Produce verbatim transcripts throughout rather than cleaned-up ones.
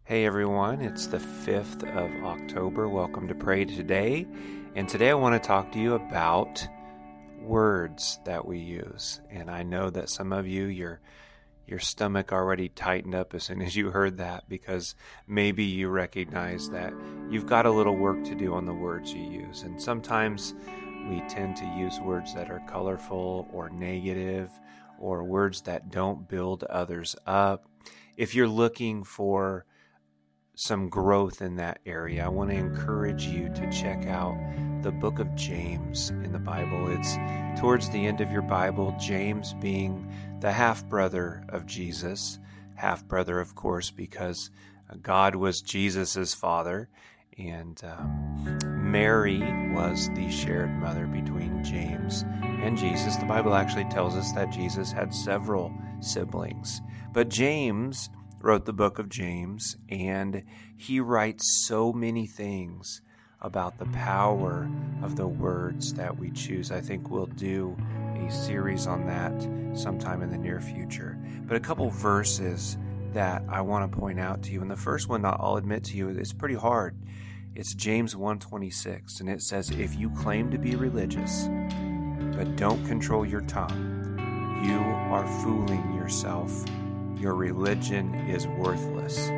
Hey everyone, it's the fifth of October. Welcome to Pray Today. And today I want to talk to you about words that we use. And I know that some of you, your your stomach already tightened up as soon as you heard that, because maybe you recognize that you've got a little work to do on the words you use. And sometimes we tend to use words that are colorful or negative, or words that don't build others up. If you're looking for some growth in that area, I want to encourage you to check out the book of James in the Bible. It's towards the end of your Bible, James being the half-brother of Jesus. Half-brother, of course, because God was Jesus's father, and um, Mary was the shared mother between James and Jesus. The Bible actually tells us that Jesus had several siblings. But James wrote the book of James, and he writes so many things about the power of the words that we choose. I think we'll do a series on that sometime in the near future. But a couple verses that I want to point out to you. And the first one, I'll admit to you, it's pretty hard. It's James one twenty-six, and it says, "If you claim to be religious, but don't control your tongue, you are fooling yourself. Your religion is worthless."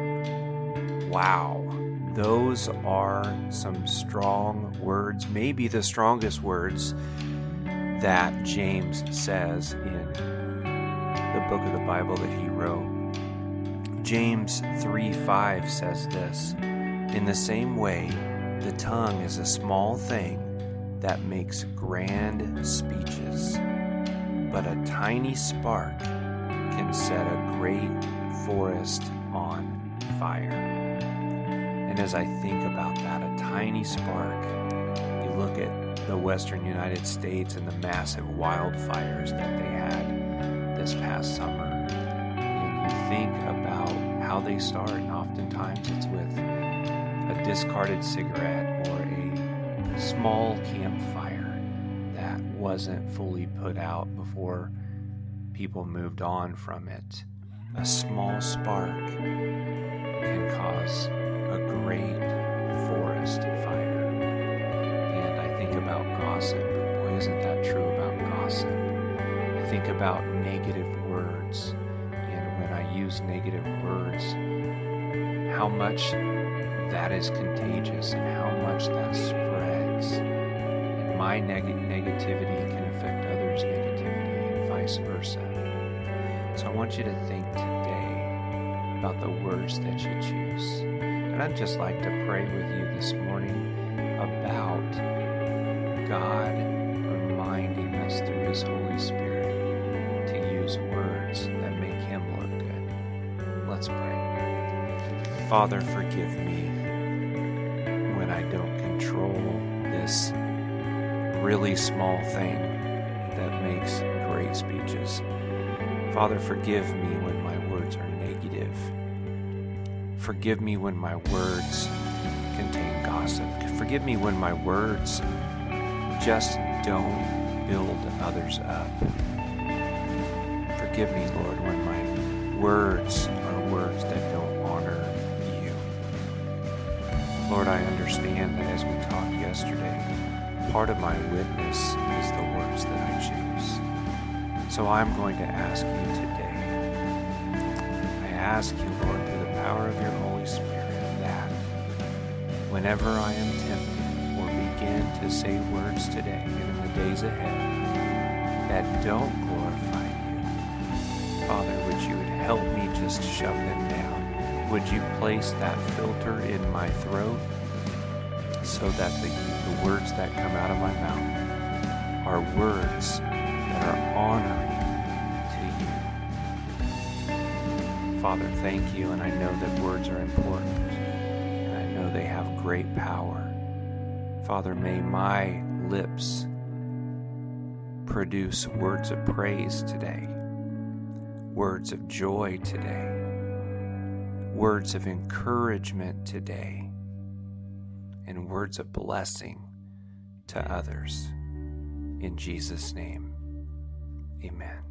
Wow. Those are some strong words, maybe the strongest words that James says in the book of the Bible that he wrote. James three five says this, "In the same way, the tongue is a small thing that makes grand speeches, but a tiny spark can set a great forest on fire." And as I think about that, a tiny spark, you look at the western United States and the massive wildfires that they had this past summer, and you think about how they start, and oftentimes it's with a discarded cigarette or a small campfire that wasn't fully put out before people moved on from it. A small spark can cause a great forest fire. And I think about gossip. Boy, isn't that true about gossip? I think about negative words. And when I use negative words, how much that is contagious and how much that spreads. And my neg- negativity can affect others' negativity and vice versa. So I want you to think today about the words that you choose. And I'd just like to pray with you this morning about God reminding us through His Holy Spirit to use words that make Him look good. Let's pray. Father, forgive me when I don't control this really small thing that makes great speeches. Father, forgive me when my words are negative. Forgive me when my words contain gossip. Forgive me when my words just don't build others up. Forgive me, Lord, when my words are words that don't honor you. Lord, I understand that as we talked yesterday, part of my witness is the words that I choose. So I'm going to ask you today, I ask you, Lord, through the power of your Holy Spirit, that whenever I am tempted or begin to say words today and in the days ahead that don't glorify you, Father, would you help me just shove them down? Would you place that filter in my throat so that the, the words that come out of my mouth are words that are honoring to you. Father, thank you, and I know that words are important, and I know they have great power. Father, may my lips produce words of praise today, words of joy today, words of encouragement today, and words of blessing to others. In Jesus' name, amen.